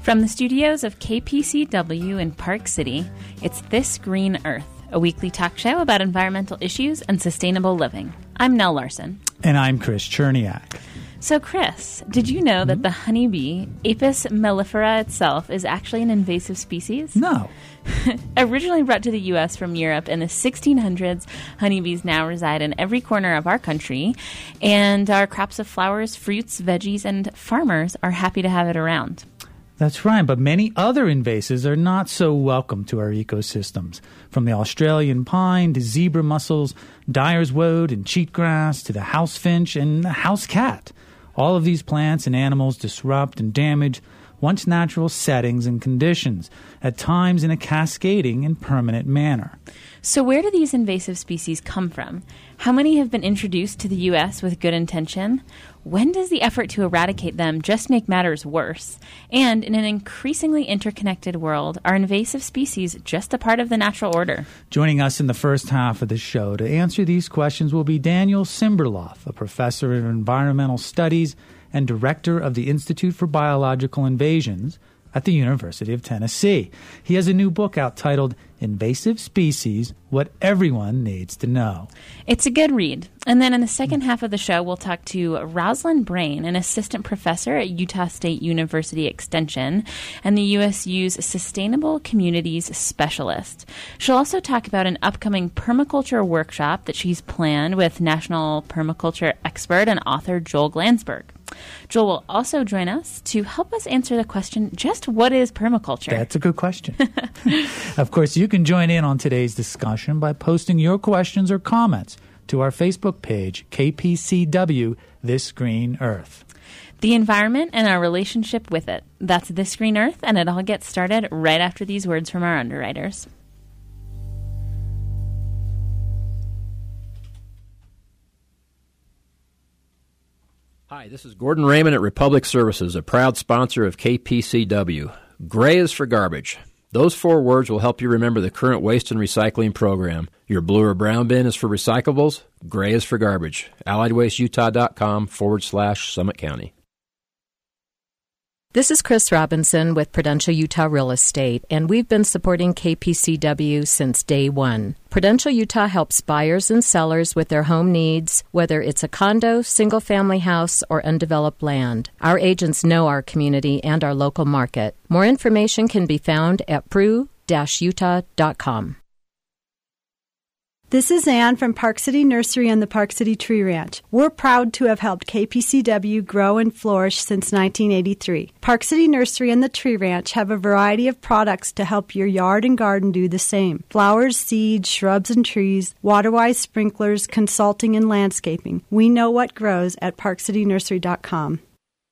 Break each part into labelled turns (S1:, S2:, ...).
S1: From the studios of KPCW in Park City, it's This Green Earth, a weekly talk show about environmental issues and sustainable living. I'm Nell Larson.
S2: And I'm Chris Cherniak.
S1: So, Chris, did you know that the honeybee, Apis mellifera itself, is actually an invasive species?
S2: No.
S1: Originally brought to the U.S. from Europe in the 1600s, honeybees now reside in every corner of our country, and our crops of flowers, fruits, veggies, and farmers are happy to have it around.
S2: That's right, but many other invasives are not so welcome to our ecosystems. From the Australian pine to zebra mussels, dyer's woad and cheatgrass to the house finch and the house cat. All of these plants and animals disrupt and damage once natural settings and conditions, at times in a cascading and permanent manner.
S1: So where do these invasive species come from? How many have been introduced to the U.S. with good intention? When does the effort to eradicate them just make matters worse? And in an increasingly interconnected world, are invasive species just a part of the natural order?
S2: Joining us in the first half of the show to answer these questions will be Daniel Simberloff, a professor of environmental studies and director of the Institute for Biological Invasions at the University of Tennessee. He has a new book out titled Invasive Species, What Everyone Needs to Know.
S1: It's a good read. And then in the second half of the show, we'll talk to Rosalind Brain, an assistant professor at Utah State University Extension and the USU's Sustainable Communities Specialist. She'll also talk about an upcoming permaculture workshop that she's planned with national permaculture expert and author Joel Glansberg. Joel will also join us to help us answer the question, just what is permaculture?
S2: That's a good question. Of course, you can join in on today's discussion by posting your questions or comments to our Facebook page, KPCW This Green Earth.
S1: The environment and our relationship with it. That's This Green Earth, and it all gets started right after these words from our underwriters.
S3: Hi, this is Gordon Raymond at Republic Services, a proud sponsor of KPCW. Gray is for garbage. Those 4 words will help you remember the current waste and recycling program. Your blue or brown bin is for recyclables. Gray is for garbage. AlliedWasteUtah.com/Summit County.
S4: This is Chris Robinson with Prudential Utah Real Estate, and we've been supporting KPCW since day one. Prudential Utah helps buyers and sellers with their home needs, whether it's a condo, single-family house, or undeveloped land. Our agents know our community and our local market. More information can be found at pru-utah.com.
S5: This is Ann from Park City Nursery and the Park City Tree Ranch. We're proud to have helped KPCW grow and flourish since 1983. Park City Nursery and the Tree Ranch have a variety of products to help your yard and garden do the same. Flowers, seeds, shrubs, and trees, water-wise sprinklers, consulting, and landscaping. We know what grows at parkcitynursery.com.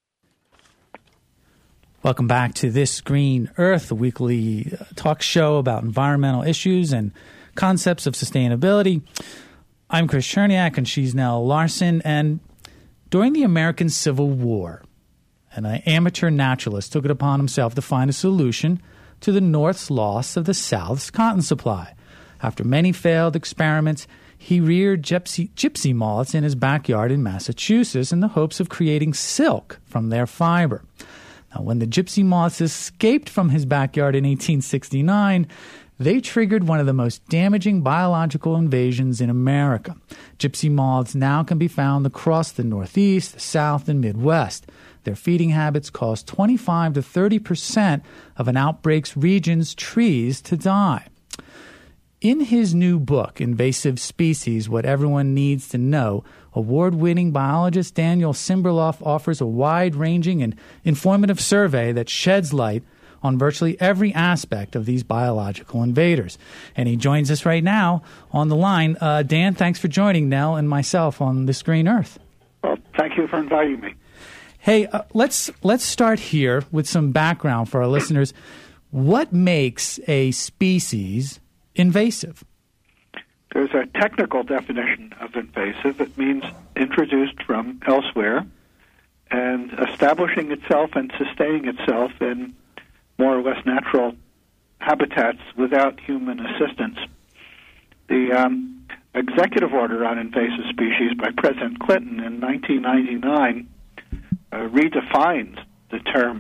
S2: Welcome back to This Green Earth, a weekly talk show about environmental issues and concepts of sustainability. I'm Chris Cherniak, and she's Nell Larson. And during the American Civil War, an amateur naturalist took it upon himself to find a solution to the North's loss of the South's cotton supply. After many failed experiments, he reared gypsy moths in his backyard in Massachusetts in the hopes of creating silk from their fiber. Now, when the gypsy moths escaped from his backyard in 1869, they triggered one of the most damaging biological invasions in America. Gypsy moths now can be found across the Northeast, the South, and Midwest. Their feeding habits cause 25 to 30% of an outbreak's region's trees to die. In his new book, Invasive Species, What Everyone Needs to Know, award-winning biologist Daniel Simberloff offers a wide-ranging and informative survey that sheds light on virtually every aspect of these biological invaders. And he joins us right now on the line. Dan, thanks for joining Nell and myself on This Green Earth.
S6: Well, thank you for inviting me.
S2: Hey, let's start here with some background for our listeners. What makes a species invasive?
S6: There's a technical definition of invasive. It means introduced from elsewhere and establishing itself and sustaining itself in more or less natural habitats without human assistance. The executive order on invasive species by President Clinton in 1999 redefines the term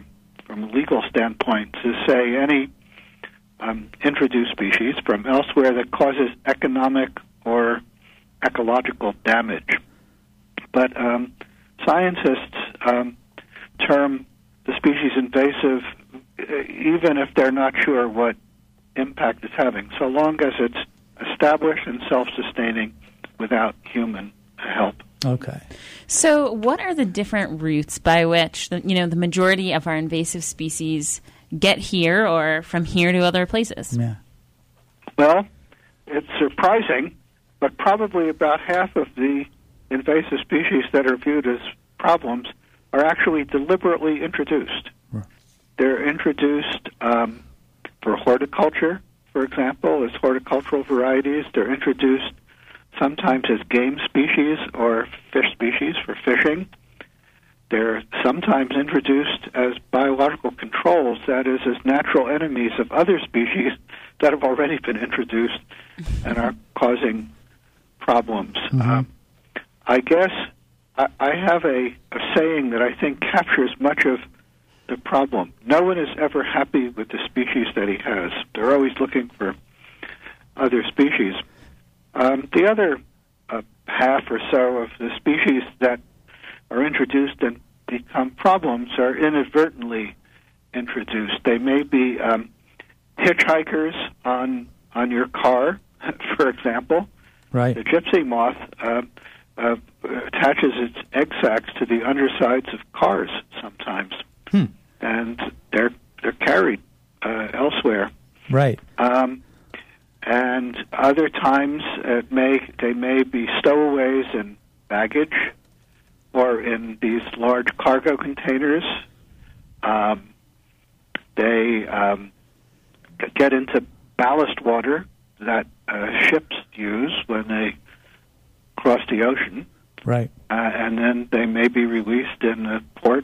S6: from a legal standpoint to say any introduced species from elsewhere that causes economic or ecological damage. But scientists term the species invasive even if they're not sure what impact it's having, so long as it's established and self-sustaining without human help.
S2: Okay.
S1: So what are the different routes by which the majority of our invasive species get here or from here to other places?
S2: Yeah.
S6: Well, it's surprising, but probably about half of the invasive species that are viewed as problems are actually deliberately introduced.
S2: Right.
S6: They're introduced for horticulture, for example, as horticultural varieties. They're introduced sometimes as game species or fish species for fishing. They're sometimes introduced as biological controls, that is, as natural enemies of other species that have already been introduced and are causing problems.
S2: Mm-hmm.
S6: I guess I have a saying that I think captures much of the problem. No one is ever happy with the species that he has. They're always looking for other species. The other half or so of the species that are introduced and become problems are inadvertently introduced. They may be hitchhikers on your car, for example.
S2: Right.
S6: The gypsy moth attaches its egg sacs to the undersides of cars sometimes, and they're carried elsewhere.
S2: Right.
S6: And other times they may be stowaways in baggage or in these large cargo containers. They get into ballast water that ships use when they cross the ocean.
S2: Right.
S6: And then they may be released in a port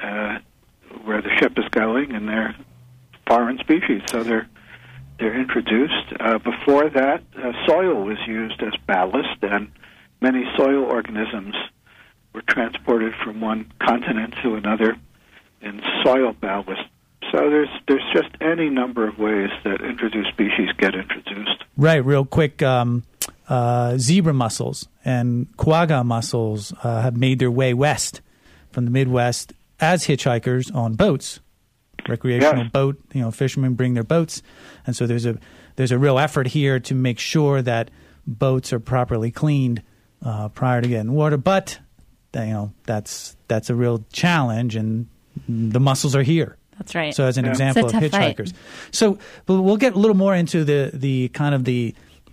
S6: where the ship is going, and they're foreign species, so they're introduced. Before that, soil was used as ballast, and many soil organisms were transported from one continent to another in soil ballast. So there's just any number of ways that introduced species get introduced.
S2: Right. Real quick, zebra mussels and quagga mussels have made their way west from the Midwest as hitchhikers on boats. Recreational boat, fishermen bring their boats, and so there's a real effort here to make sure that boats are properly cleaned prior to getting water. But that's a real challenge, and the mussels are here.
S1: That's right.
S2: So as an example of hitchhikers. So, but we'll get a little more into the kind of the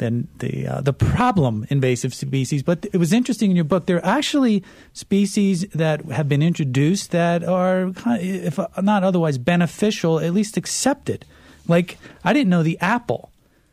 S2: problem invasive species. But it was interesting in your book, there are actually species that have been introduced that are, if not otherwise beneficial, at least accepted. Like, I didn't know the apple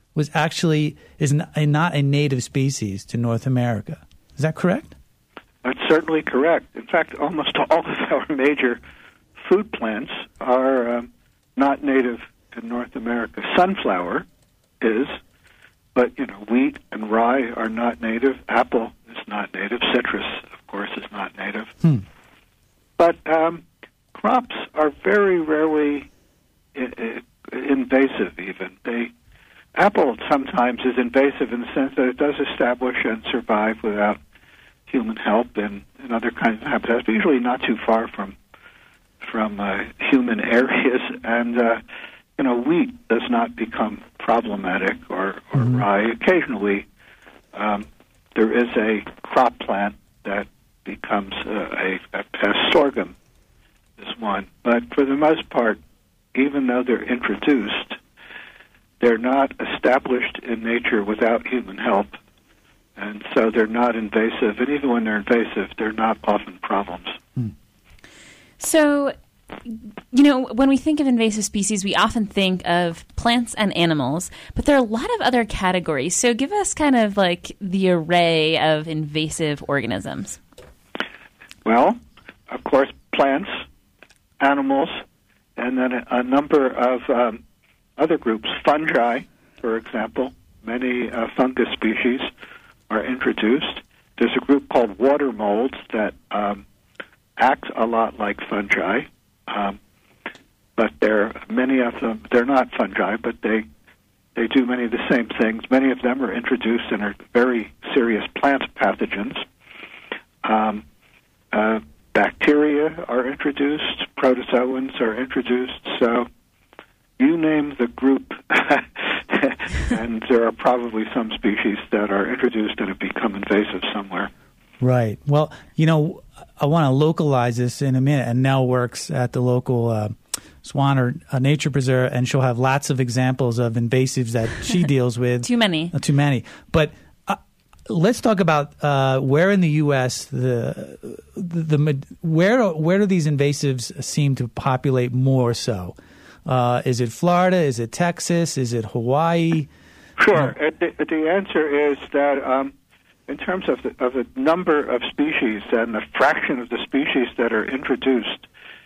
S2: is not a native species to North America. Is that correct?
S6: That's certainly correct. In fact, almost all of our major food plants are not native to North America. Sunflower is, but wheat and rye are not native. Apple is not native. Citrus, of course, is not native. But crops are very rarely invasive. Even apple sometimes is invasive in the sense that it does establish and survive without human help in other kinds of habitats, but usually not too far from human areas. And wheat does not become problematic or rye. Occasionally, there is a crop plant that becomes a pest. Sorghum is one. But for the most part, even though they're introduced, they're not established in nature without human help. And so they're not invasive. And even when they're invasive, they're not often problems.
S1: So, when we think of invasive species, we often think of plants and animals, but there are a lot of other categories. So give us kind of like the array of invasive organisms.
S6: Well, of course, plants, animals, and then a number of other groups. Fungi, for example, many fungus species are introduced. There's a group called water molds that act a lot like fungi. but many of them, they're not fungi, but they do many of the same things. Many of them are introduced and are very serious plant pathogens. Bacteria are introduced, protozoans are introduced, so you name the group, and there are probably some species that are introduced and have become invasive somewhere.
S2: Right. Well, I want to localize this in a minute, and Nell works at the local Swan or Nature Preserve, and she'll have lots of examples of invasives that she deals with.
S1: Too many.
S2: But let's talk about where in the U.S. where do these invasives seem to populate more so? Is it Florida? Is it Texas? Is it Hawaii?
S6: Sure. The answer is that in terms of the number of species and the fraction of the species that are introduced,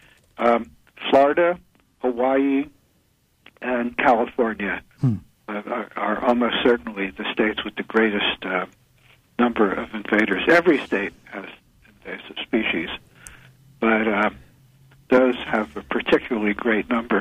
S6: Florida, Hawaii, and California are almost certainly the states with the greatest number of invaders. Every state has invasive species, but those have a particularly great number.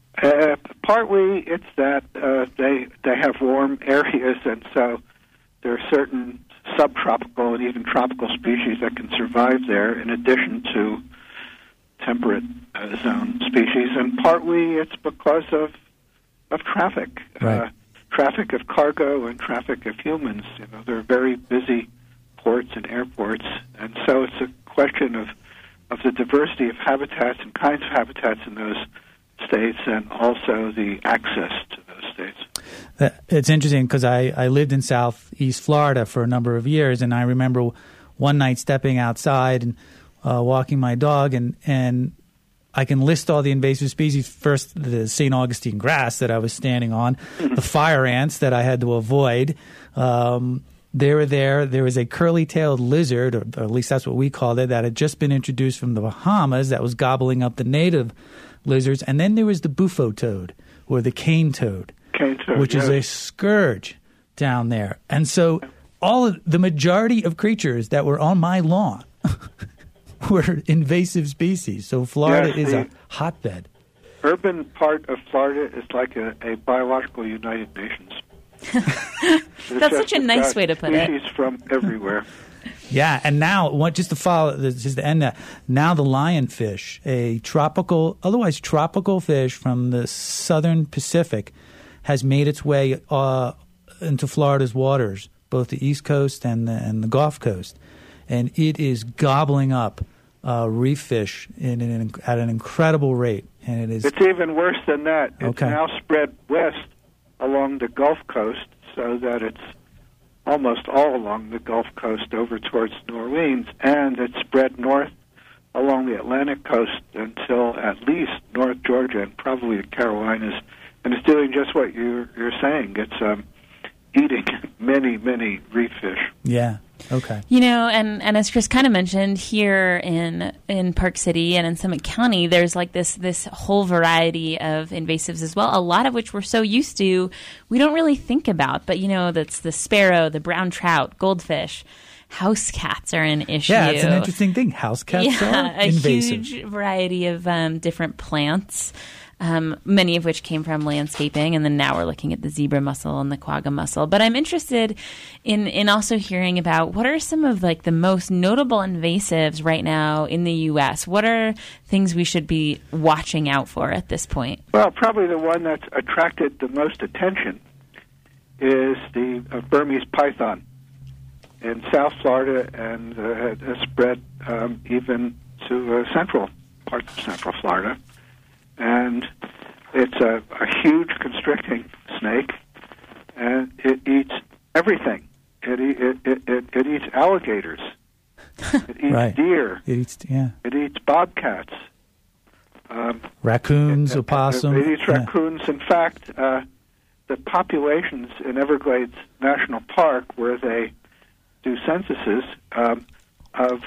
S6: Partly it's that they have warm areas, and so there are certain subtropical and even tropical species that can survive there in addition to temperate zone species, and partly it's because of traffic.
S2: Right.
S6: Traffic of cargo and traffic of humans. They're very busy ports and airports, and so it's a question of the diversity of habitats and kinds of habitats in those states, and also the access to those states.
S2: It's interesting because I lived in Southeast Florida for a number of years, and I remember one night stepping outside and walking my dog, and I can list all the invasive species. First, the St. Augustine grass that I was standing on, the fire ants that I had to avoid. They were there. There was a curly-tailed lizard, or at least that's what we called it, that had just been introduced from the Bahamas that was gobbling up the native lizards. And then there was the bufo toad, or the cane toad, which is a scourge down there. And so the majority of creatures that were on my lawn were invasive species. So Florida is a hotbed.
S6: Urban part of Florida is like a biological United Nations.
S1: That's such a nice way to put it.
S6: Species from everywhere.
S2: Yeah, and now, just to follow, just to end that, now the lionfish, a otherwise tropical fish from the southern Pacific, has made its way into Florida's waters, both the East Coast and the Gulf Coast. And it is gobbling up reef fish at an incredible rate. And
S6: it's even worse than that. It's
S2: okay.
S6: Now spread west along the Gulf Coast, so that it's almost all along the Gulf Coast over towards New Orleans, and it's spread north along the Atlantic coast until at least North Georgia and probably the Carolinas. And it's doing just what you're saying. It's eating many, many reef fish.
S2: Yeah. Okay.
S1: And as Chris kind of mentioned, here in Park City and in Summit County, there's like this whole variety of invasives as well, a lot of which we're so used to, we don't really think about. But, that's the sparrow, the brown trout, goldfish. House cats are an issue.
S2: Yeah, it's an interesting thing. House cats are invasive.
S1: A huge variety of different plants. Many of which came from landscaping, and then now we're looking at the zebra mussel and the quagga mussel. But I'm interested in also hearing about what are some of the most notable invasives right now in the U.S. What are things we should be watching out for at this point?
S6: Well, probably the one that's attracted the most attention is the Burmese python in South Florida, and has spread even to central parts of Central Florida. And it's a huge constricting snake, and it eats everything. It eats alligators. It eats deer. It eats bobcats.
S2: Raccoons, opossum.
S6: It eats raccoons. In fact, the populations in Everglades National Park, where they do censuses of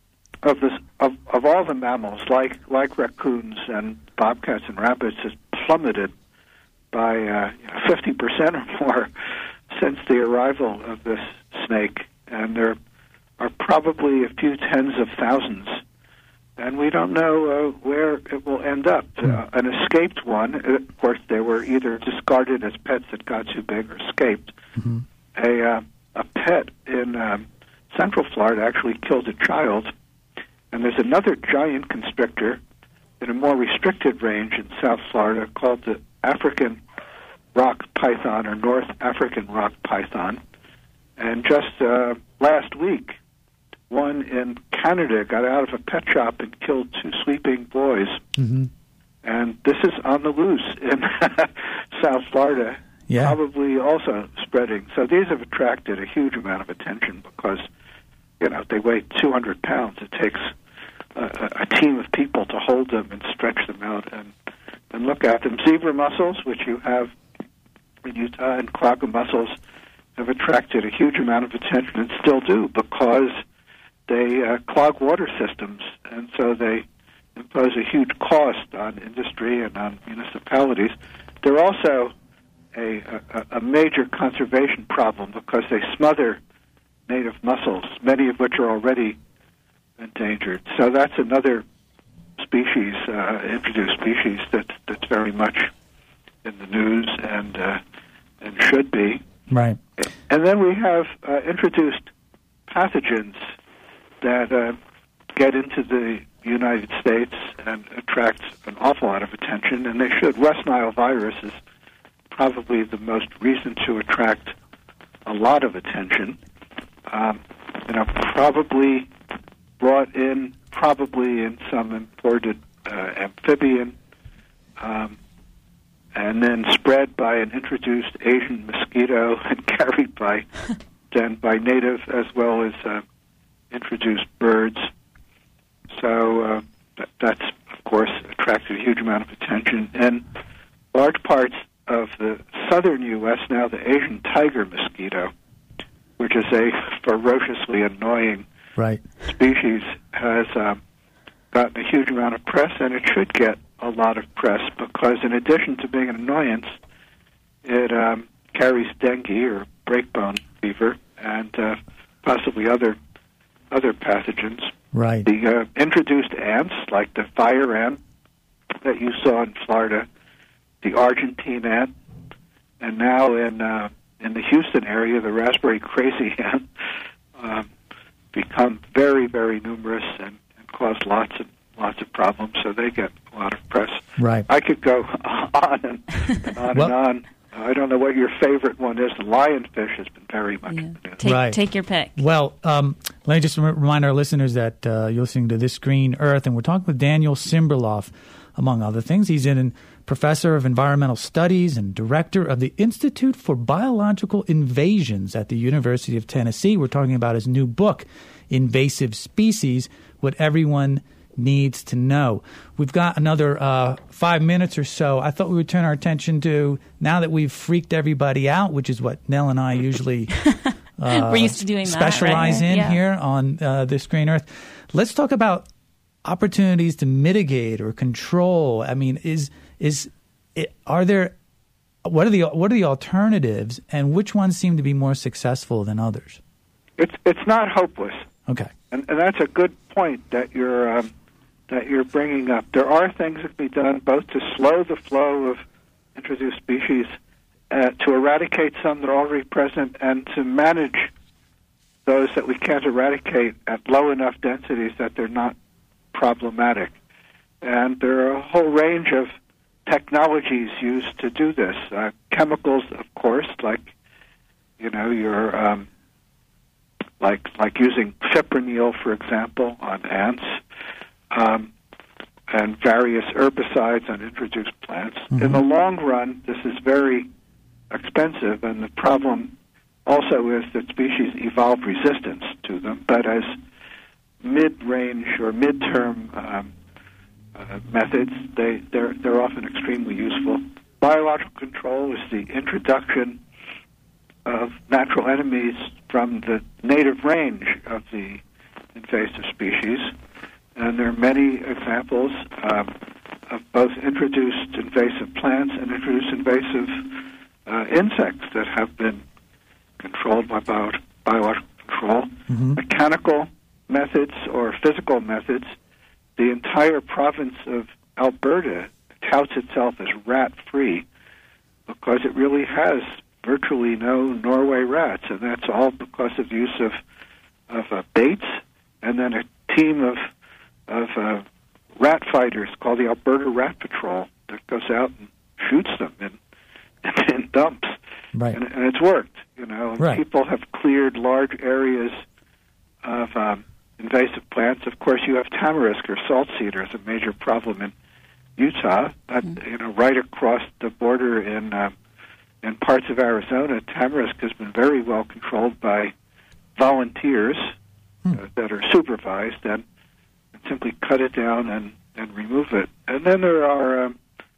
S6: all the mammals, like raccoons and bobcats and rabbits, has plummeted by 50% or more since the arrival of this snake, and there are probably a few tens of thousands and we don't know where it will end up. An escaped one, of course, they were either discarded as pets that got too big or escaped.
S2: Mm-hmm.
S6: A pet in Central Florida actually killed a child, and there's another giant constrictor in a more restricted range in South Florida called the African rock python or North African rock python. And just last week, one in Canada got out of a pet shop and killed 2 sleeping boys.
S2: Mm-hmm.
S6: And this is on the loose in South Florida, probably also spreading. So these have attracted a huge amount of attention because, they weigh 200 pounds. It takes a team of people to hold them and stretch them out and look at them. Zebra mussels, which you have in Utah, and quagga mussels have attracted a huge amount of attention and still do because they clog water systems, and so they impose a huge cost on industry and on municipalities. They're also a major conservation problem because they smother native mussels, many of which are already endangered. So that's another species, introduced species, that's very much in the news and should be.
S2: Right.
S6: And then we have introduced pathogens that get into the United States and attract an awful lot of attention, and they should. West Nile virus is probably the most recent to attract a lot of attention. Probably brought in, some imported amphibian, and then spread by an introduced Asian mosquito and carried by native as well as introduced birds. So that's, of course, attracted a huge amount of attention. And large parts of the southern U.S. now, the Asian tiger mosquito, which is a ferociously annoying species, has gotten a huge amount of press, and it should get a lot of press because in addition to being an annoyance, it carries dengue or breakbone fever and possibly other pathogens.
S2: Right.
S6: The introduced ants, like the fire ant that you saw in Florida, the Argentine ant, and now in the Houston area, the raspberry crazy ant, become very, very numerous and cause lots of problems. So they get a lot of press.
S2: Right.
S6: I could go on and on and on. I don't know what your favorite one is. The lionfish has been very much in the news.
S1: Take your pick.
S2: Well, let me just remind our listeners that you're listening to This Green Earth, and we're talking with Daniel Simberloff, among other things. He's a professor of environmental studies and director of the Institute for Biological Invasions at the University of Tennessee. We're talking about his new book, Invasive Species, What Everyone Needs to Know. We've got another 5 minutes or so. I thought we would turn our attention to, now that we've freaked everybody out, which is what Nell and I usually
S1: we're used to doing
S2: specialize in here on This Green Earth. Let's talk about opportunities to mitigate or control. I mean, what are the alternatives, and which ones seem to be more successful than others?
S6: It's not hopeless.
S2: Okay,
S6: and that's a good point that you're bringing up. There are things that can be done both to slow the flow of introduced species, to eradicate some that are already present, and to manage those that we can't eradicate at low enough densities that they're not problematic. And there are a whole range of technologies used to do this. Chemicals, of course, like using fipronil, for example, on ants, and various herbicides on introduced plants. Mm-hmm. In the long run, this is very expensive, and the problem also is that species evolve resistance to them. But as mid-range or mid-term methods, they're often extremely useful. Biological control is the introduction of natural enemies from the native range of the invasive species, and there are many examples of both introduced invasive plants and introduced invasive insects that have been controlled by biological control. Mm-hmm. Mechanical methods or physical methods the entire province of Alberta touts itself as rat-free because it really has virtually no Norway rats, and that's all because of use of baits, and then a team of rat fighters called the Alberta Rat Patrol that goes out and shoots them in dumps.
S2: Right.
S6: And it's worked, And
S2: right.
S6: people have cleared large areas of invasive plants. Of course, you have tamarisk or salt cedar as a major problem in Utah, but right across the border in parts of Arizona, tamarisk has been very well controlled by volunteers that are supervised and simply cut it down and remove it. And then there are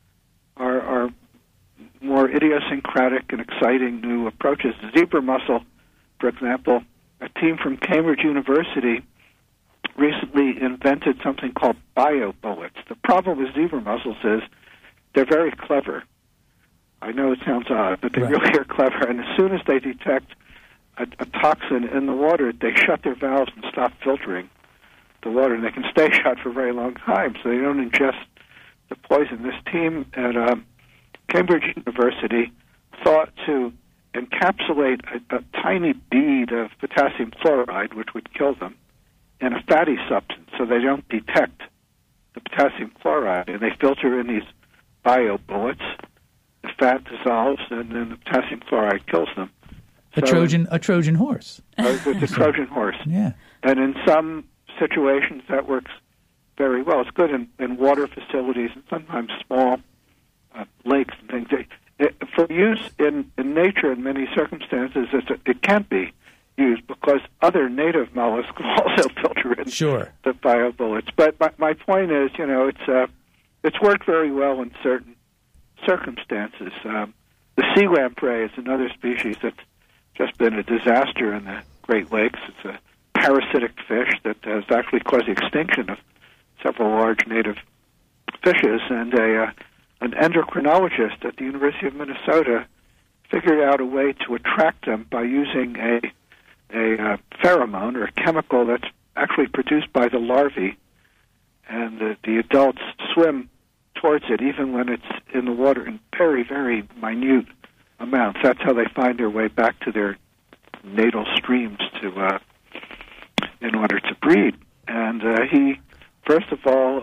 S6: more idiosyncratic and exciting new approaches. Zebra mussel, for example, a team from Cambridge University recently invented something called bio-bullets. The problem with zebra mussels is they're very clever. I know it sounds odd, but they really are clever. And as soon as they detect a toxin in the water, they shut their valves and stop filtering the water, and they can stay shut for a very long time, so they don't ingest the poison. This team at Cambridge University thought to encapsulate a tiny bead of potassium chloride, which would kill them, in a fatty substance so they don't detect the potassium chloride, and they filter in these bio-bullets. The fat dissolves, and then the potassium chloride kills them.
S2: A Trojan horse.
S6: It's a Trojan horse.
S2: Yeah.
S6: And in some situations, that works very well. It's good in water facilities and sometimes small lakes and things. For use in nature in many circumstances, it can't be used because other native mollusks also filter in the bio-bullets. But my point is, it's worked very well in certain circumstances. The sea lamprey is another species that's just been a disaster in the Great Lakes. It's a parasitic fish that has actually caused the extinction of several large native fishes, and an endocrinologist at the University of Minnesota figured out a way to attract them by using a pheromone, or a chemical that's actually produced by the larvae, and the adults swim towards it even when it's in the water in very, very minute amounts. That's how they find their way back to their natal streams in order to breed. And he, first of all,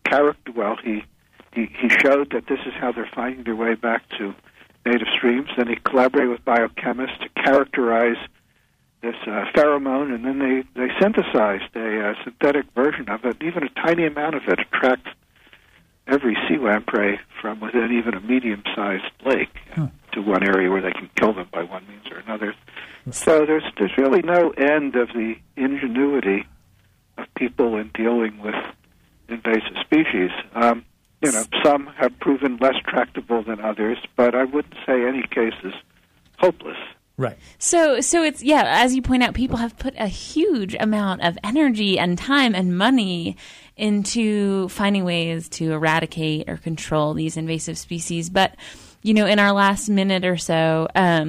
S6: he showed that this is how they're finding their way back to native streams. Then he collaborated with biochemists to characterize this pheromone, and then they synthesized a synthetic version of it. Even a tiny amount of it attracts every sea lamprey from within even a medium-sized lake to one area where they can kill them by one means or another. So there's really no end of the ingenuity of people in dealing with invasive species. Some have proven less tractable than others, but I wouldn't say any case is hopeless.
S2: Right.
S1: So it's, as you point out, people have put a huge amount of energy and time and money into finding ways to eradicate or control these invasive species. But, in our last minute or so,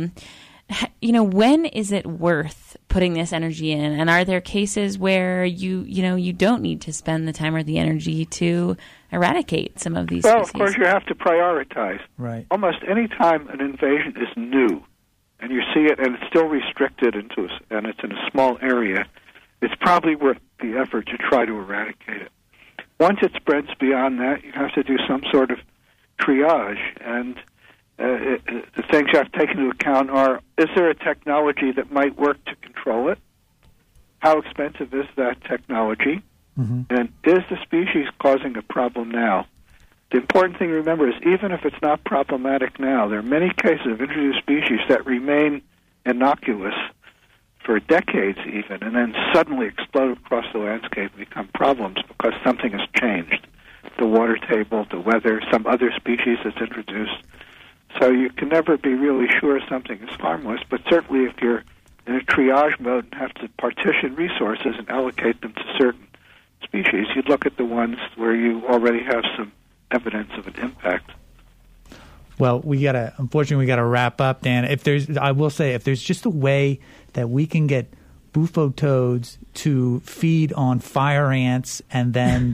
S1: when is it worth putting this energy in? And are there cases where you don't need to spend the time or the energy to eradicate some of these species?
S6: Well, of course, you have to prioritize.
S2: Right.
S6: Almost any time an invasion is new, and you see it, and it's still restricted and it's in a small area, it's probably worth the effort to try to eradicate it. Once it spreads beyond that, you have to do some sort of triage, and the things you have to take into account are, is there a technology that might work to control it? How expensive is that technology? Mm-hmm. And is the species causing a problem now? The important thing to remember is, even if it's not problematic now, there are many cases of introduced species that remain innocuous for decades even, and then suddenly explode across the landscape and become problems because something has changed. The water table, the weather, some other species that's introduced. So you can never be really sure something is harmless, but certainly if you're in a triage mode and have to partition resources and allocate them to certain species, you'd look at the ones where you already have some evidence of an impact.
S2: Well, unfortunately, we gotta wrap up, Dan. I will say, if there's just a way that we can get bufo toads to feed on fire ants, and then the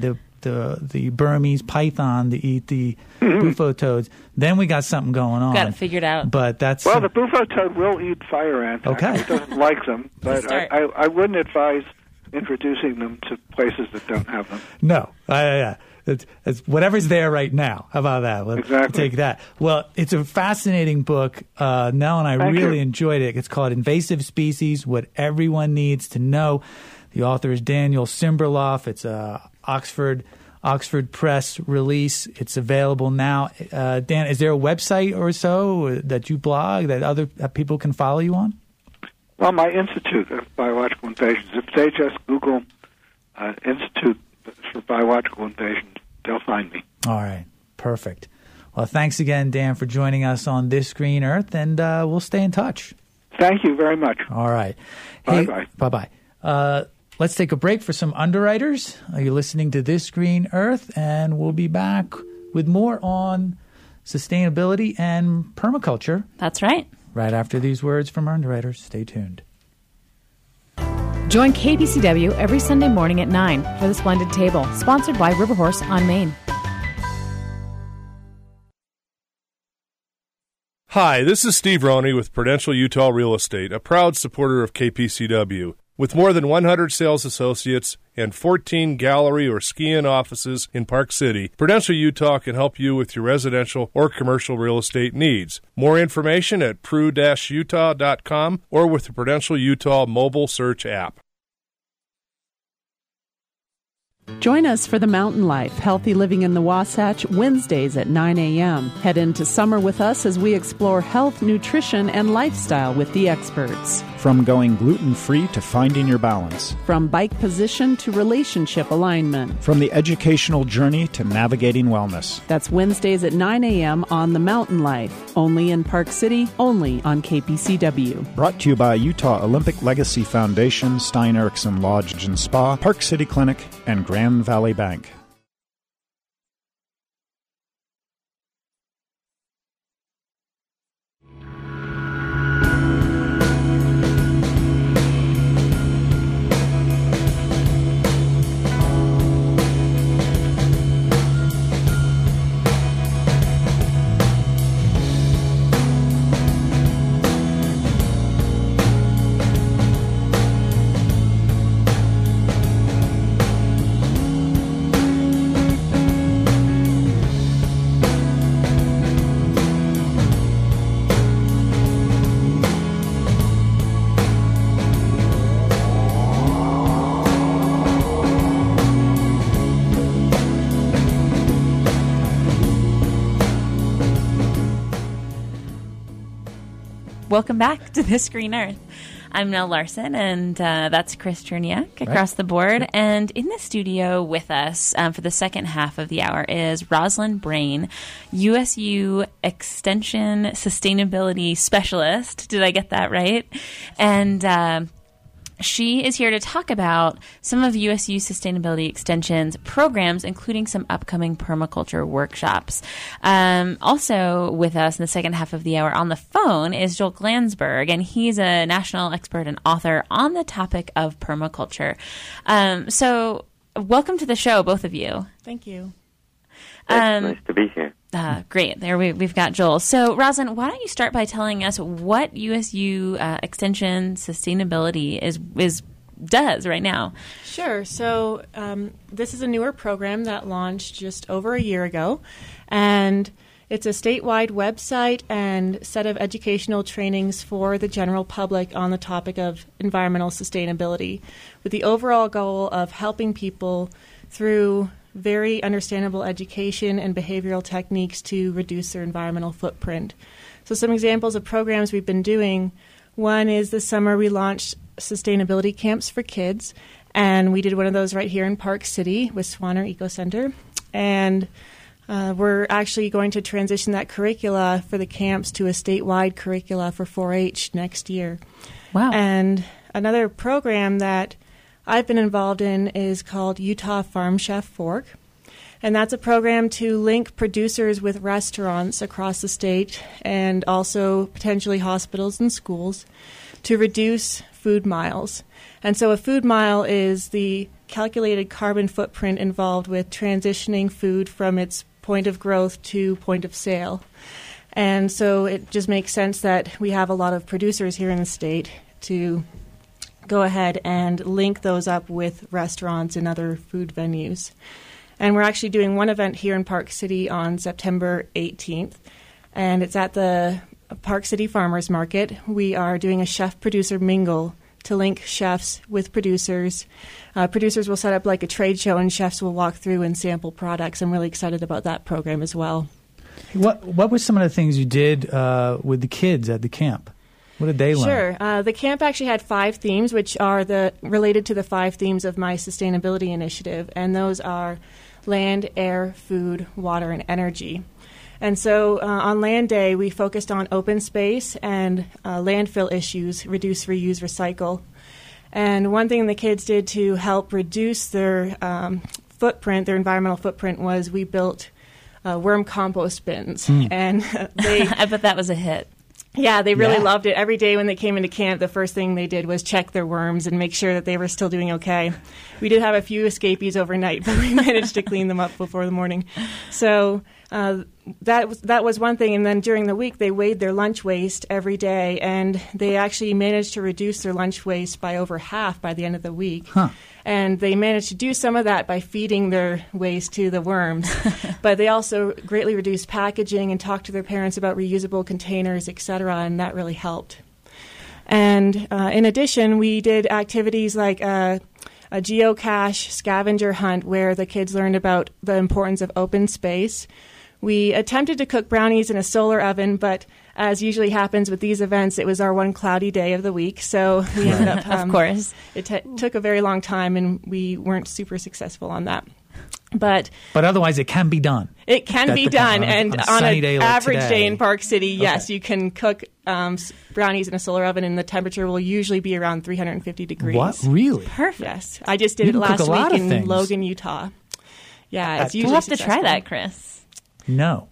S2: the Burmese python to eat the bufo toads, then we got something going on.
S1: Got it figured out.
S2: But that's
S6: well, the bufo toad will eat fire ants.
S2: Okay,
S6: it doesn't like them, but I wouldn't advise introducing them to places that don't have them.
S2: No, it's whatever's there right now. How about that? We'll take that. Well, it's a fascinating book. Nell and I really enjoyed it. It's called Invasive Species, What Everyone Needs to Know. The author is Daniel Simberloff. It's a Oxford Press release. It's available now. Dan, is there a website or so that you blog that people can follow you on?
S6: Well, my Institute of Biological Invasions, if they just Google Institute for Biological Invasions, they'll find me.
S2: All right. Perfect. Well, thanks again, Dan, for joining us on This Green Earth, and we'll stay in touch.
S6: Thank you very much.
S2: All right.
S6: Bye-bye.
S2: Bye-bye. Let's take a break for some underwriters. You're listening to This Green Earth, and we'll be back with more on sustainability and permaculture.
S1: That's right.
S2: Right after these words from our underwriters. Stay tuned.
S7: Join KPCW every Sunday morning at 9 for The Splendid Table, sponsored by Riverhorse on Main.
S8: Hi, this is Steve Roney with Prudential Utah Real Estate, a proud supporter of KPCW. With more than 100 sales associates and 14 gallery or ski-in offices in Park City, Prudential Utah can help you with your residential or commercial real estate needs. More information at pru-utah.com or with the Prudential Utah mobile search app.
S9: Join us for the Mountain Life, Healthy Living in the Wasatch, Wednesdays at 9 a.m. Head into summer with us as we explore health, nutrition, and lifestyle with the experts.
S10: From going gluten-free to finding your balance.
S9: From bike position to relationship alignment.
S10: From the educational journey to navigating wellness.
S9: That's Wednesdays at 9 a.m. on The Mountain Life, only in Park City, only on KPCW.
S10: Brought to you by Utah Olympic Legacy Foundation, Stein Eriksen Lodge and Spa, Park City Clinic, and Grand Valley Bank.
S1: Welcome back to This Green Earth. I'm Nell Larson, and that's Chris Cherniak across the board. And in the studio with us for the second half of the hour is Rosalind Brain, USU Extension Sustainability Specialist. Did I get that right? And she is here to talk about some of USU Sustainability Extension's programs, including some upcoming permaculture workshops. Also with us in the second half of the hour on the phone is Joel Glansberg, and he's a national expert and author on the topic of permaculture. So welcome to the show, both of you.
S11: Thank you.
S12: Nice to be here.
S1: Great. There we've got Joel. So, Rosalind, why don't you start by telling us what USU Extension Sustainability does right now?
S11: Sure. So, this is a newer program that launched just over a year ago, and it's a statewide website and set of educational trainings for the general public on the topic of environmental sustainability, with the overall goal of helping people through very understandable education and behavioral techniques to reduce their environmental footprint. So some examples of programs we've been doing. One is this summer we launched sustainability camps for kids, and we did one of those right here in Park City with Swanner Eco Center. And we're actually going to transition that curricula for the camps to a statewide curricula for 4-H next year.
S1: Wow.
S11: And another program that I've been involved in is called Utah Farm Chef Fork, and that's a program to link producers with restaurants across the state and also potentially hospitals and schools to reduce food miles. And so a food mile is the calculated carbon footprint involved with transitioning food from its point of growth to point of sale. And so it just makes sense that we have a lot of producers here in the state to go ahead and link those up with restaurants and other food venues. And we're actually doing one event here in Park City on September 18th, and it's at the Park City Farmers Market. We are doing a chef-producer mingle to link chefs with producers. Producers will set up like a trade show, and chefs will walk through and sample products. I'm really excited about that program as well.
S2: What were some of the things you did with the kids at the camp? What did they learn?
S11: Sure. The camp actually had 5 themes, which are related to the 5 themes of my sustainability initiative, and those are land, air, food, water, and energy. And so on Land Day, we focused on open space and landfill issues, reduce, reuse, recycle. And one thing the kids did to help reduce their footprint, their environmental footprint, was we built worm compost bins. And
S1: I bet that was a hit.
S11: Yeah, they really loved it. Every day when they came into camp, the first thing they did was check their worms and make sure that they were still doing okay. We did have a few escapees overnight, but we managed to clean them up before the morning. So that was one thing. And then during the week, they weighed their lunch waste every day, and they actually managed to reduce their lunch waste by over half by the end of the week. And they managed to do some of that by feeding their waste to the worms. But they also greatly reduced packaging and talked to their parents about reusable containers, et cetera, and that really helped. And in addition, we did activities like a geocache scavenger hunt where the kids learned about the importance of open space. We attempted to cook brownies in a solar oven, but as usually happens with these events, it was our one cloudy day of the week. So we ended up,
S1: of course,
S11: it took a very long time, and we weren't super successful on that. But
S2: otherwise, it can be done.
S11: It can be done, and on an average
S2: today.
S11: day in Park City, yes, you can cook brownies in a solar oven, and the temperature will usually be around 350 degrees.
S2: What? Really?
S11: Perfect. Yes, I just did it last week in Logan, Utah. Yeah, it's usually
S1: we'll have
S11: successful.
S1: to try that, Chris.
S2: No.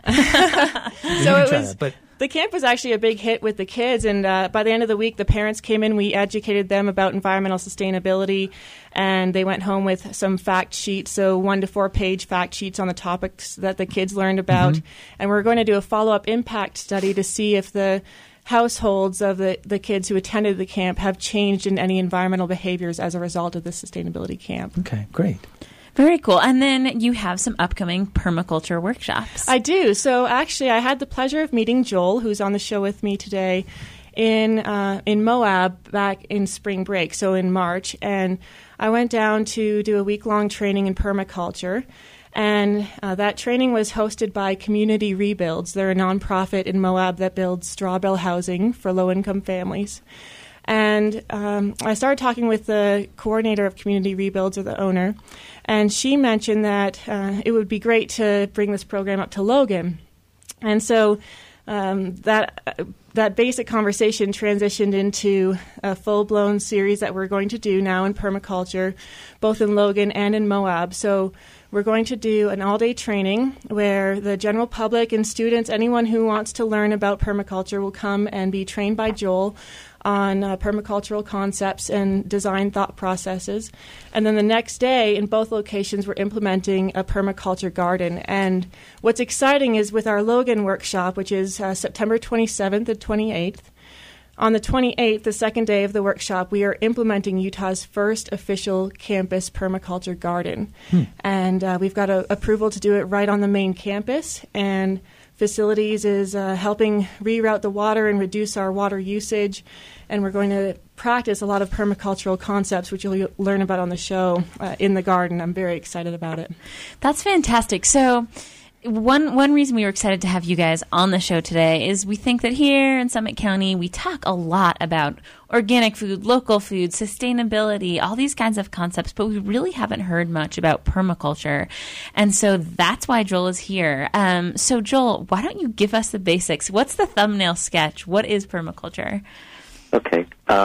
S11: So it was. The camp was actually a big hit with the kids, and by the end of the week, the parents came in. We educated them about environmental sustainability, and they went home with some fact sheets, so 1 to 4 page fact sheets on the topics that the kids learned about. And we're going to do a follow-up impact study to see if the households of the kids who attended the camp have changed in any environmental behaviors as a result of the sustainability camp.
S2: Okay, great.
S1: Very cool. And then you have some upcoming permaculture workshops.
S11: I do. So actually, I had the pleasure of meeting Joel, who's on the show with me today, in Moab back in spring break, so in March. And I went down to do a week-long training in permaculture. And that training was hosted by Community Rebuilds. They're a nonprofit in Moab that builds straw bale housing for low-income families. And I started talking with the coordinator of Community Rebuilds, or the owner, and she mentioned that it would be great to bring this program up to Logan. And so that basic conversation transitioned into a full-blown series that we're going to do now in permaculture, both in Logan and in Moab. So we're going to do an all-day training where the general public and students, anyone who wants to learn about permaculture, will come and be trained by Joel on permacultural concepts and design thought processes. And then the next day, in both locations, we're implementing a permaculture garden. And what's exciting is with our Logan workshop, which is September 27th and 28th, on the 28th, the second day of the workshop, we are implementing Utah's first official campus permaculture garden. And we've got approval to do it right on the main campus. And Facilities is helping reroute the water and reduce our water usage. And we're going to practice a lot of permacultural concepts, which you'll learn about on the show in the garden. I'm very excited about it.
S1: That's fantastic. So one reason we were excited to have you guys on the show today is we think that here in Summit County, we talk a lot about organic food, local food, sustainability, all these kinds of concepts, but we really haven't heard much about permaculture. And so that's why Joel is here. So Joel, why don't you give us the basics? What's the thumbnail sketch? What is permaculture?
S12: Okay.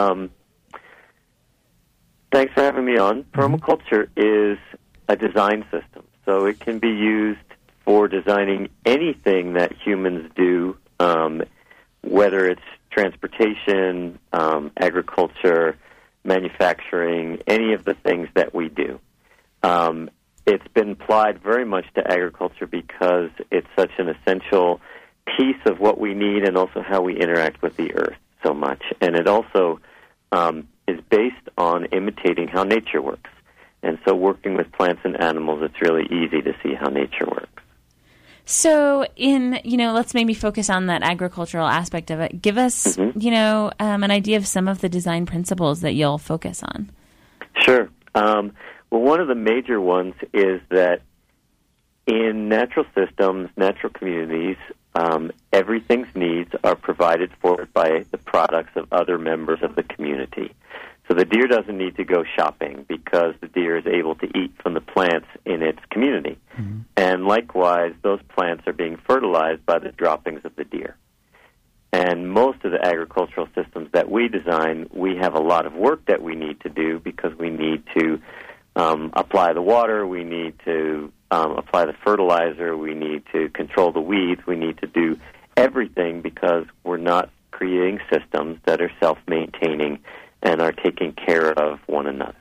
S12: Thanks for having me on. Permaculture is a design system, so it can be used for designing anything that humans do, whether it's transportation, agriculture, manufacturing, any of the things that we do. it's been applied very much to agriculture because it's such an essential piece of what we need and also how we interact with the earth so much. And it also is based on imitating how nature works. And so working with plants and animals, it's really easy to see how nature works.
S1: So let's maybe focus on that agricultural aspect of it. Give us, an idea of some of the design principles that you'll focus on.
S12: Sure. Well, one of the major ones is that in natural systems, natural communities, everything's needs are provided for by the products of other members of the community. So the deer doesn't need to go shopping because the deer is able to eat from the plants in its community. Mm-hmm. And likewise, those plants are being fertilized by the droppings of the deer. And most of the agricultural systems that we design, we have a lot of work that we need to do because we need to apply the water, we need to apply the fertilizer, we need to control the weeds, we need to do everything because we're not creating systems that are self-maintaining and are taking care of one another.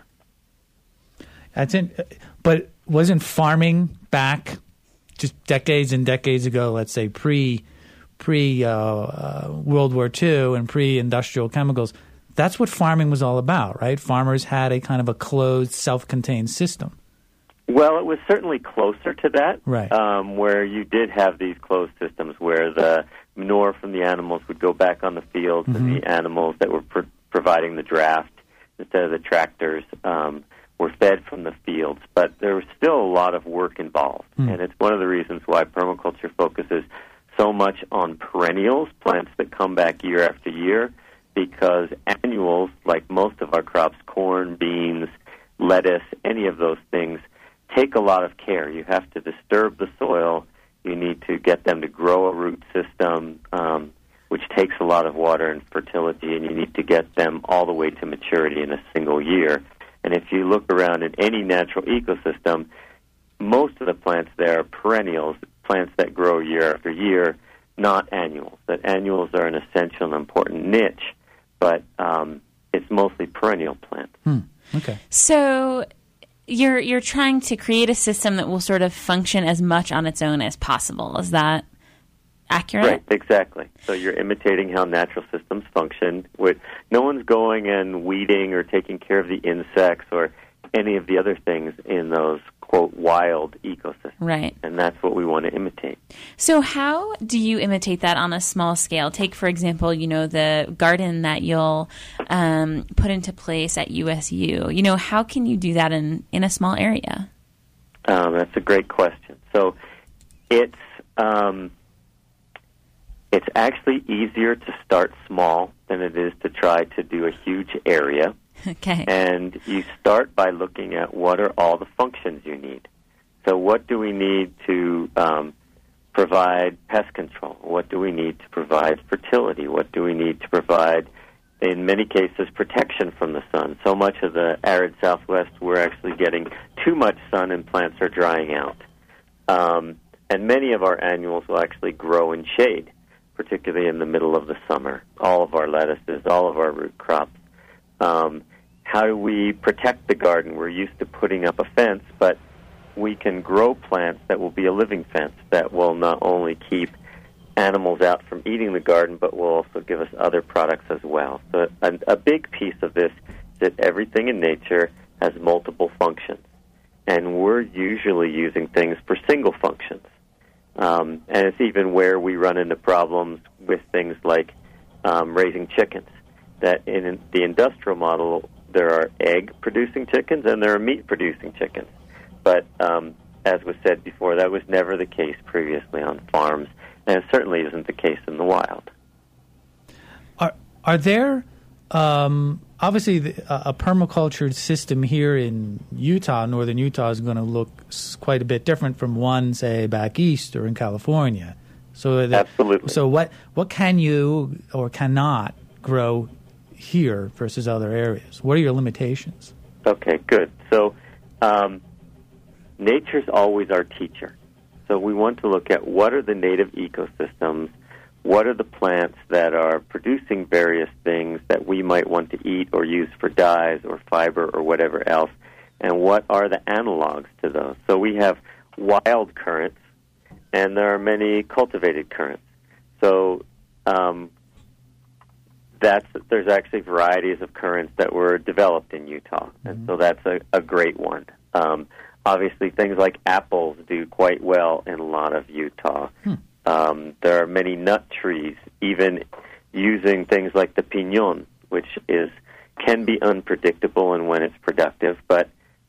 S2: But wasn't farming back just decades and decades ago, let's say pre World War II and pre-industrial chemicals, that's what farming was all about, right? Farmers had a kind of a closed, self-contained system.
S12: Well, it was certainly closer to that,
S2: right?
S12: Where you did have these closed systems where the manure from the animals would go back on the fields, mm-hmm. and the animals that were providing the draft instead of the tractors were fed from the fields. But there was still a lot of work involved, and it's one of the reasons why permaculture focuses so much on perennials, plants that come back year after year, because annuals, like most of our crops, corn, beans, lettuce, any of those things, take a lot of care. You have to disturb the soil. You need to get them to grow a root system, which takes a lot of water and fertility, and you need to get them all the way to maturity in a single year. And if you look around in any natural ecosystem, most of the plants there are perennials, plants that grow year after year, not annuals. That annuals are an essential and important niche, but it's mostly perennial plants.
S2: Okay.
S1: So you're trying to create a system that will sort of function as much on its own as possible. Is that accurate?
S12: Right, exactly. So you're imitating how natural systems function. No one's going and weeding or taking care of the insects or any of the other things in those, quote, wild ecosystems.
S1: Right.
S12: And that's what we want to imitate.
S1: So how do you imitate that on a small scale? Take, for example, the garden that you'll put into place at USU. How can you do that in a small area?
S12: That's a great question. So it's actually easier to start small than it is to try to do a huge area.
S1: Okay.
S12: And you start by looking at what are all the functions you need. So what do we need to provide pest control? What do we need to provide fertility? What do we need to provide, in many cases, protection from the sun? So much of the arid Southwest, we're actually getting too much sun and plants are drying out. And many of our annuals will actually grow in shade, particularly in the middle of the summer. All of our lettuces, all of our root crops. How do we protect the garden? We're used to putting up a fence, but we can grow plants that will be a living fence that will not only keep animals out from eating the garden, but will also give us other products as well. So a big piece of this is that everything in nature has multiple functions, and we're usually using things for single functions. And it's even where we run into problems with things like raising chickens. That in the industrial model, there are egg-producing chickens and there are meat-producing chickens. But as was said before, that was never the case previously on farms, and it certainly isn't the case in the wild.
S2: Are there, obviously, a permaculture system here in Utah, northern Utah, is going to look quite a bit different from one, say, back east or in California. So
S12: absolutely.
S2: So what can you or cannot grow here versus other areas? What are your limitations?
S12: Okay, good. So nature's always our teacher. So we want to look at what are the native ecosystems, what are the plants that are producing various things that we might want to eat or use for dyes or fiber or whatever else, and what are the analogs to those. So we have wild currents, and there are many cultivated currents. So there's actually varieties of currents that were developed in Utah, and so that's a great one. Obviously, things like apples do quite well in a lot of Utah. There are many nut trees, even using things like the piñón, which can be unpredictable in when it's productive, but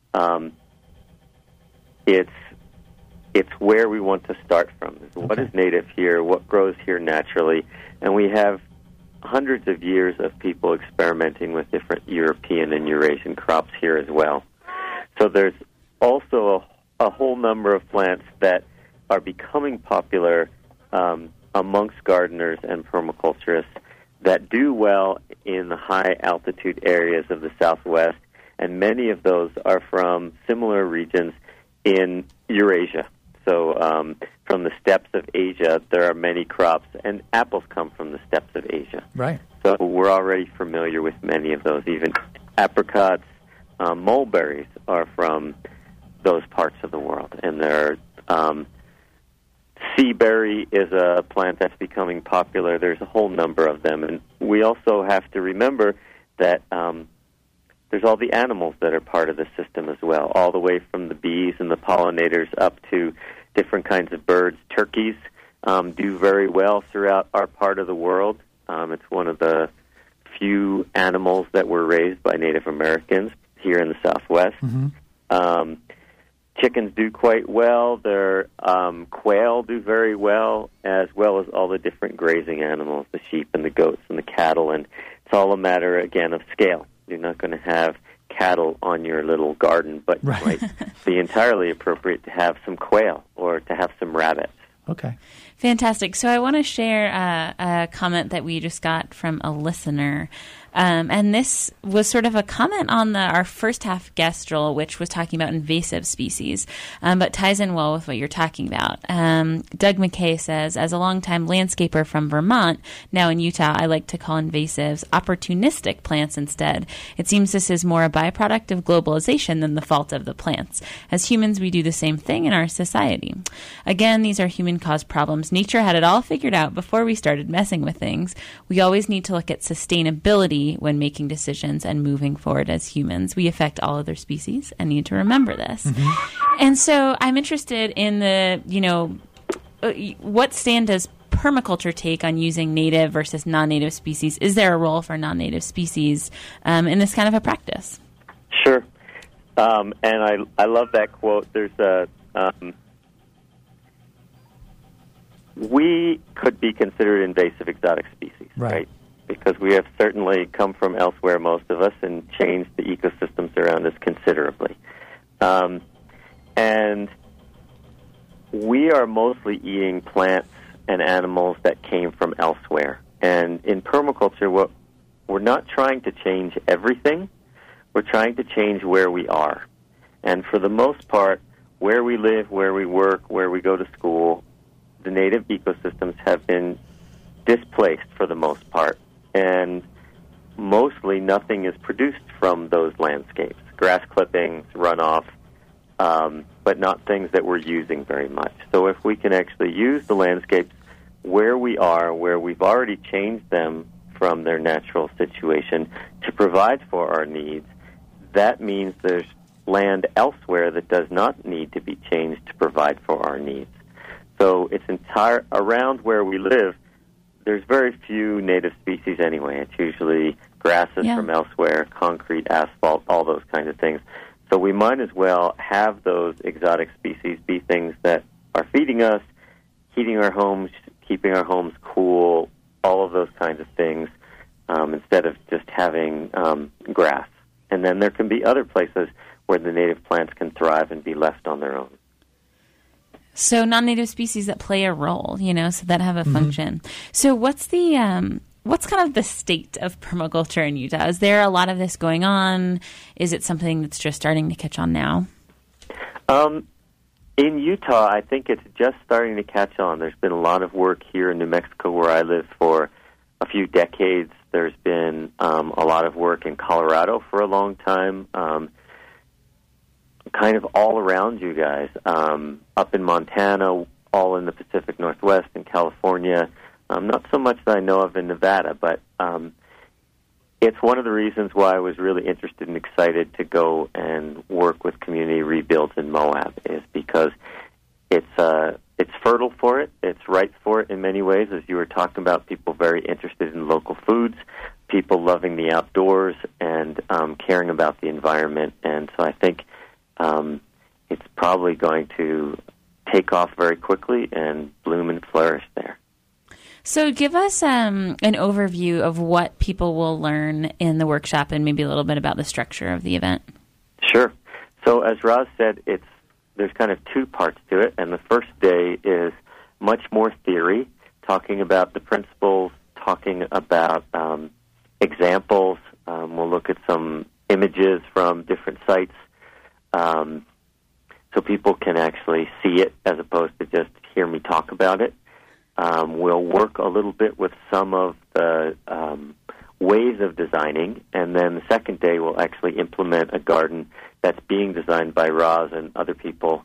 S12: it's where we want to start from. What is native here? What grows here naturally? And we have hundreds of years of people experimenting with different European and Eurasian crops here as well. So there's also a whole number of plants that are becoming popular amongst gardeners and permaculturists that do well in the high-altitude areas of the Southwest, and many of those are from similar regions in Eurasia. So from the steppes of Asia, there are many crops, and apples come from the steppes of Asia.
S2: Right.
S12: So we're already familiar with many of those. Even apricots, mulberries are from those parts of the world. And there are sea berry is a plant that's becoming popular. There's a whole number of them. And we also have to remember that there's all the animals that are part of the system as well, all the way from the bees and the pollinators up to different kinds of birds. Turkeys do very well throughout our part of the world. It's one of the few animals that were raised by Native Americans here in the Southwest. Chickens do quite well. Their quail do very well as all the different grazing animals, the sheep and the goats and the cattle. And it's all a matter, again, of scale. You're not going to have cattle on your little garden, but it might be entirely appropriate to have some quail or to have some rabbits.
S2: Okay.
S1: Fantastic. So I want to share a comment that we just got from a listener. And this was sort of a comment on our first half guest, Joel, which was talking about invasive species, but ties in well with what you're talking about. Doug McKay says, as a longtime landscaper from Vermont, now in Utah, I like to call invasives opportunistic plants instead. It seems this is more a byproduct of globalization than the fault of the plants. As humans, we do the same thing in our society. Again, these are human-caused problems. Nature had it all figured out before we started messing with things. We always need to look at sustainability when making decisions and moving forward as humans. We affect all other species and need to remember this. And so I'm interested in what stand does permaculture take on using native versus non-native species? Is there a role for non-native species in this kind of a practice?
S12: Sure. And I love that quote. There's we could be considered invasive exotic species, right? Because we have certainly come from elsewhere, most of us, and changed the ecosystems around us considerably. And we are mostly eating plants and animals that came from elsewhere. And in permaculture, we're not trying to change everything. We're trying to change where we are. And for the most part, where we live, where we work, where we go to school, the native ecosystems have been displaced for the most part. And mostly nothing is produced from those landscapes. Grass clippings, runoff, but not things that we're using very much. So if we can actually use the landscapes where we are, where we've already changed them from their natural situation to provide for our needs, that means there's land elsewhere that does not need to be changed to provide for our needs. So it's around where we live, there's very few native species anyway. It's usually grasses from elsewhere, concrete, asphalt, all those kinds of things. So we might as well have those exotic species be things that are feeding us, heating our homes, keeping our homes cool, all of those kinds of things, instead of just having grass. And then there can be other places where the native plants can thrive and be left on their own.
S1: So non-native species that play a role, so that have a function. So what's kind of the state of permaculture in Utah? Is there a lot of this going on? Is it something that's just starting to catch on now?
S12: In Utah, I think it's just starting to catch on. There's been a lot of work here in New Mexico where I live for a few decades. There's been a lot of work in Colorado for a long time. kind of all around you guys, up in Montana, all in the Pacific Northwest, in California. Not so much that I know of in Nevada, but it's one of the reasons why I was really interested and excited to go and work with community rebuilds in Moab, is because it's fertile for it. It's ripe for it in many ways, as you were talking about, people very interested in local foods, people loving the outdoors, and caring about the environment. And so I think it's probably going to take off very quickly and bloom and flourish there.
S1: So give us an overview of what people will learn in the workshop and maybe a little bit about the structure of the event.
S12: Sure. So as Roz said, there's kind of two parts to it, and the first day is much more theory, talking about the principles, talking about examples. We'll look at some images from different sites so people can actually see it as opposed to just hear me talk about it. We'll work a little bit with some of the ways of designing, and then the second day we'll actually implement a garden that's being designed by Roz and other people,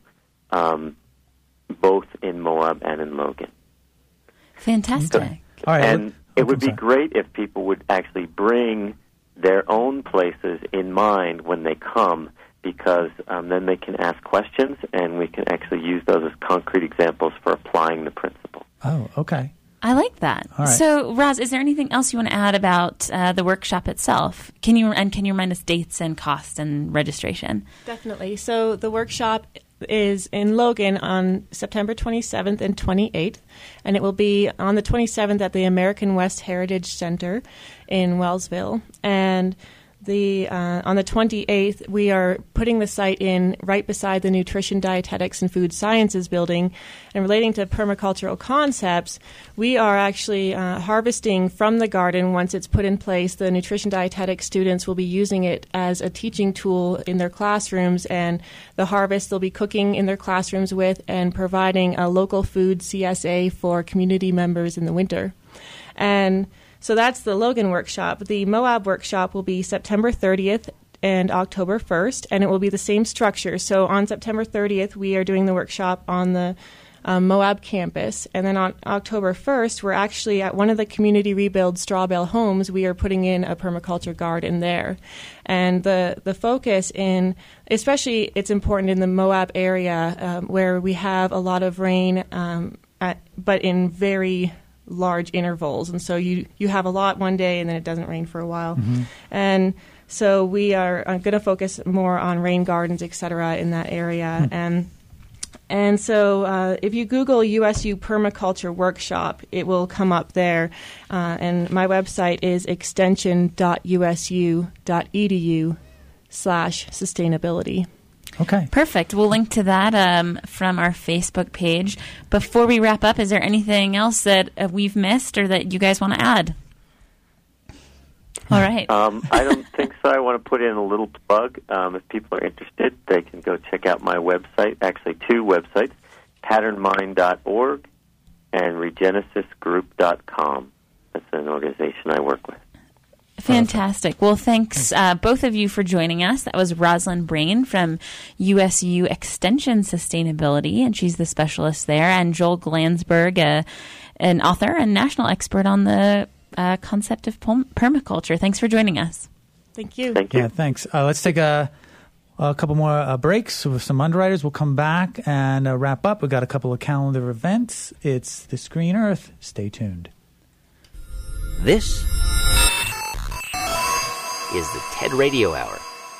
S12: both in Moab and in Logan.
S1: Fantastic.
S2: All right,
S12: and it would be great if people would actually bring their own places in mind when they come, because then they can ask questions, and we can actually use those as concrete examples for applying the principle.
S2: Oh, okay.
S1: I like that.
S2: All right.
S1: So, Roz, is there anything else you want to add about the workshop itself? Can you remind us dates and costs and registration?
S11: Definitely. So the workshop is in Logan on September 27th and 28th, and it will be on the 27th at the American West Heritage Center in Wellsville. And on the 28th, we are putting the site in right beside the Nutrition, Dietetics, and Food Sciences building. And relating to permacultural concepts, we are actually harvesting from the garden once it's put in place. The Nutrition Dietetics students will be using it as a teaching tool in their classrooms, and the harvest they'll be cooking in their classrooms with and providing a local food CSA for community members in the winter. And so that's the Logan workshop. The Moab workshop will be September 30th and October 1st, and it will be the same structure. So on September 30th, we are doing the workshop on the Moab campus. And then on October 1st, we're actually at one of the community rebuild straw bale homes. We are putting in a permaculture garden there. And the focus especially it's important in the Moab area where we have a lot of rain, but in very large intervals, and so you have a lot one day and then it doesn't rain for a while. Mm-hmm. And so we are going to focus more on rain gardens, etc., in that area. Mm-hmm. And so if you Google USU Permaculture Workshop, it will come up there. And my website is extension.usu.edu/sustainability.
S2: Okay.
S1: Perfect. We'll link to that from our Facebook page. Before we wrap up, is there anything else that we've missed or that you guys want to add? All right.
S12: I don't think so. I want to put in a little plug. If people are interested, they can go check out my website, actually two websites, patternmind.org and regenesisgroup.com. That's an organization I work with.
S1: Fantastic. Well, thanks both of you for joining us. That was Rosalind Brain from USU Extension Sustainability, and she's the specialist there, and Joel Glansberg, an author and national expert on the concept of permaculture. Thanks for joining us.
S11: Thank you.
S12: Thank you.
S2: Yeah, thanks. Let's take a couple more breaks with some underwriters. We'll come back and wrap up. We've got a couple of calendar events. It's the Screen Earth. Stay tuned.
S13: This is the TED Radio Hour.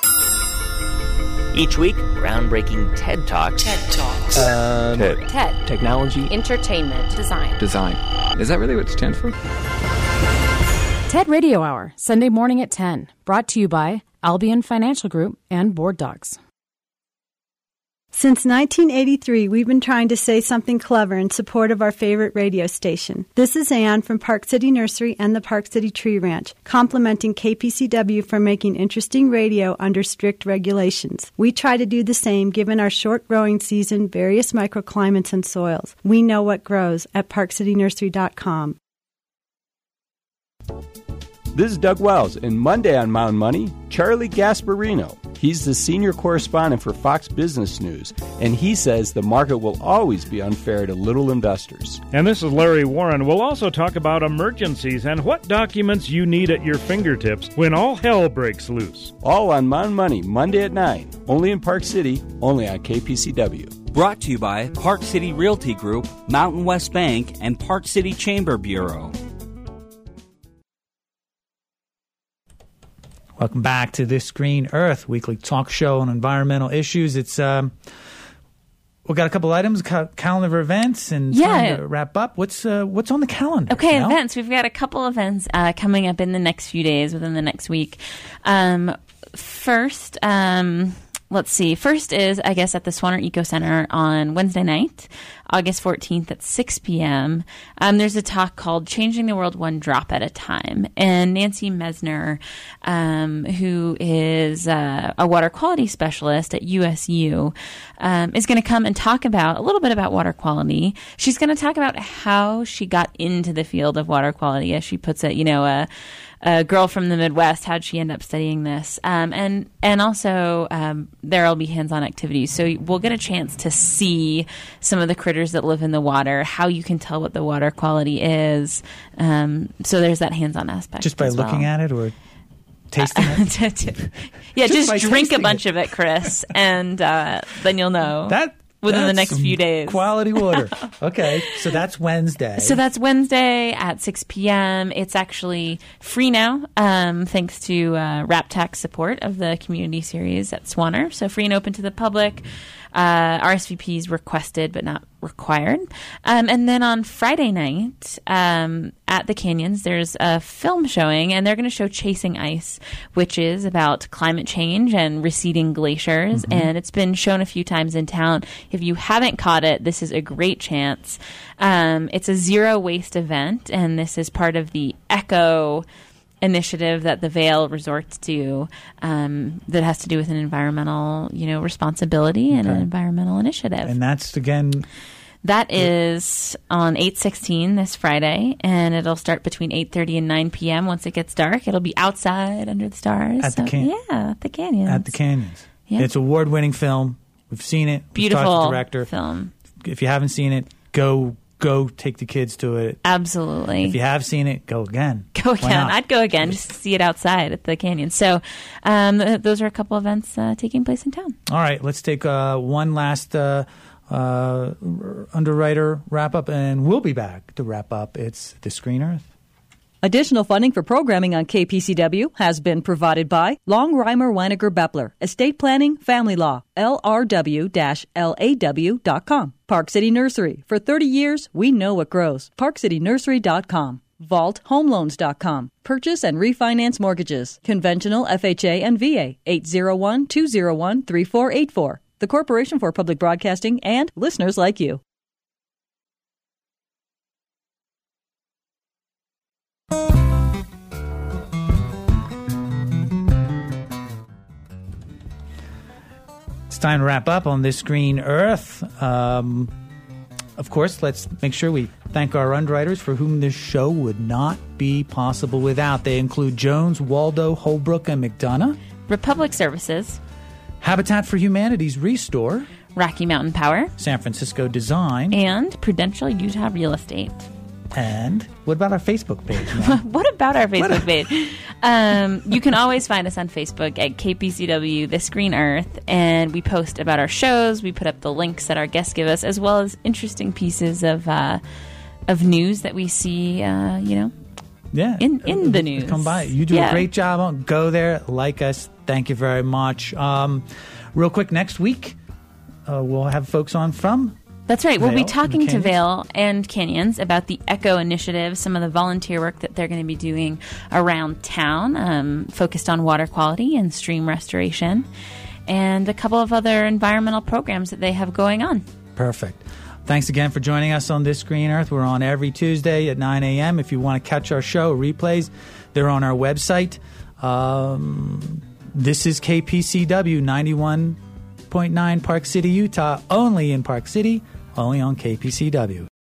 S13: Each week, groundbreaking TED Talks.
S14: TED. Technology.
S7: Entertainment.
S14: Design. Is that really what it stands for?
S7: TED Radio Hour, Sunday morning at 10. Brought to you by Albion Financial Group and Board Docs.
S5: Since 1983, we've been trying to say something clever in support of our favorite radio station. This is Ann from Park City Nursery and the Park City Tree Ranch, complimenting KPCW for making interesting radio under strict regulations. We try to do the same given our short growing season, various microclimates and soils. We know what grows at parkcitynursery.com.
S15: This is Doug Wells, and Monday on Mountain Money, Charlie Gasparino. He's the senior correspondent for Fox Business News, and he says the market will always be unfair to little investors.
S16: And this is Larry Warren. We'll also talk about emergencies and what documents you need at your fingertips when all hell breaks loose.
S15: All on Mon Money, Monday at 9, only in Park City, only on KPCW.
S17: Brought to you by Park City Realty Group, Mountain West Bank, and Park City Chamber Bureau.
S2: Welcome back to This Green Earth, weekly talk show on environmental issues. It's we've got a couple items, calendar events, and time to wrap up. What's on the calendar?
S1: Okay,
S2: Mel?
S1: events. We've got a couple events coming up in the next few days, within the next week. First, let's see. First is, I guess, at the Swanner Eco Center on Wednesday night, August 14th at 6 p.m. There's a talk called Changing the World One Drop at a Time. And Nancy Mesner, who is a water quality specialist at USU, is going to come and talk about a little bit about water quality. She's going to talk about how she got into the field of water quality, as she puts it, a girl from the Midwest, how'd she end up studying this? And also there will be hands-on activities. So we'll get a chance to see some of the critters that live in the water, how you can tell what the water quality is. So there's that hands-on aspect.
S2: Just by looking at it or tasting it?
S1: Yeah, just drink a bunch of it, Chris, and then you'll know. Within the next few days.
S2: Quality water. Okay, so that's Wednesday.
S1: So that's Wednesday at 6 p.m. It's actually free now, thanks to RapTax support of the community series at Swanner. So free and open to the public. RSVPs requested but not required. And then on Friday night at the Canyons, there's a film showing, and they're going to show Chasing Ice, which is about climate change and receding glaciers. Mm-hmm. And it's been shown a few times in town. If you haven't caught it, this is a great chance. It's a zero waste event, and this is part of the ECHO initiative that the Vail resorts to, that has to do with an environmental, responsibility and an environmental initiative.
S2: And that's, again...
S1: That is on 8/16 this Friday, and it'll start between 8:30 and 9 p.m. Once it gets dark. It'll be outside under the stars.
S2: At the Canyons.
S1: At the Canyons.
S2: At the Canyons.
S1: Yeah.
S2: It's an award-winning film. We've seen it.
S1: Beautiful
S2: We've talked to the director.
S1: Film.
S2: If you haven't seen it, go take the kids to it.
S1: Absolutely.
S2: If you have seen it, go again.
S1: Go again. I'd go again just to see it outside at the Canyon. So those are a couple events taking place in town.
S2: All right. Let's take one last underwriter wrap-up, and we'll be back to wrap up. It's This Green Earth.
S18: Additional funding for programming on KPCW has been provided by Longheimer Weiniger Beppler, Estate Planning, Family Law, LRW-LAW.com. Park City Nursery. For 30 years, we know what grows. ParkCityNursery.com. VaultHomeLoans.com. Purchase and refinance mortgages. Conventional FHA and VA. 801-201-3484. The Corporation for Public Broadcasting and listeners like you.
S2: It's time to wrap up on This Green Earth. Of course, let's make sure we thank our underwriters for whom this show would not be possible without. They include Jones, Waldo, Holbrook, and McDonough.
S1: Republic Services.
S2: Habitat for Humanity's Restore.
S1: Rocky Mountain Power.
S2: San Francisco Design.
S1: And Prudential Utah Real Estate.
S2: And what about our Facebook page?
S1: What about our Facebook page? You can always find us on Facebook at KPCW This Green Earth, and we post about our shows. We put up the links that our guests give us, as well as interesting pieces of news that we see, in the news.
S2: Come by. You do a great job. Go there. Like us. Thank you very much. Real quick, next week, we'll have folks on from...
S1: That's right.
S2: Vail,
S1: we'll be talking to Vail and Canyons about the ECHO initiative, some of the volunteer work that they're going to be doing around town, focused on water quality and stream restoration, and a couple of other environmental programs that they have going on.
S2: Perfect. Thanks again for joining us on This Green Earth. We're on every Tuesday at 9 a.m. If you want to catch our show, replays, they're on our website. This is KPCW 91.9 Park City, Utah, only in Park City, only on KPCW.